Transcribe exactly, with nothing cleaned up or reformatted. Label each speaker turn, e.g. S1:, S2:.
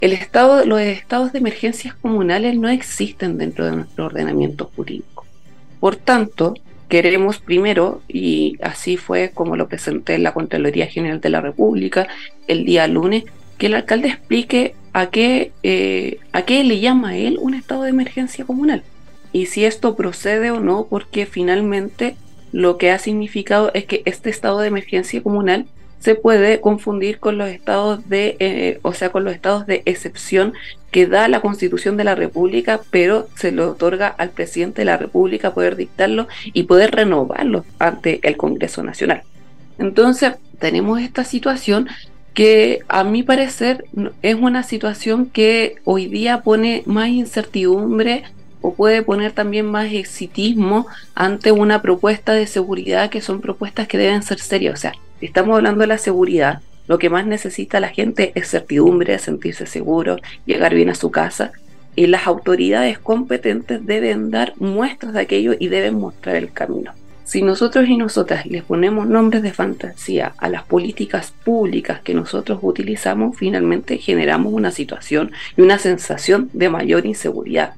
S1: El estado, los estados de emergencias comunales no existen dentro de nuestro ordenamiento jurídico. Por tanto, queremos primero, y así fue como lo presenté en la Contraloría General de la República el día lunes, que el alcalde explique a qué, eh, a qué le llama él un estado de emergencia comunal y si esto procede o no, porque finalmente lo que ha significado es que este estado de emergencia comunal se puede confundir con los estados de, eh, o sea, con los estados de excepción que da la Constitución de la República, pero se le otorga al presidente de la República poder dictarlo y poder renovarlo ante el Congreso Nacional. Entonces, tenemos esta situación que a mi parecer es una situación que hoy día pone más incertidumbre o puede poner también más exitismo ante una propuesta de seguridad, que son propuestas que deben ser serias. O sea, si estamos hablando de la seguridad, lo que más necesita la gente es certidumbre, sentirse seguro, llegar bien a su casa, y las autoridades competentes deben dar muestras de aquello y deben mostrar el camino. Si nosotros y nosotras les ponemos nombres de fantasía a las políticas públicas que nosotros utilizamos, finalmente generamos una situación y una sensación de mayor inseguridad.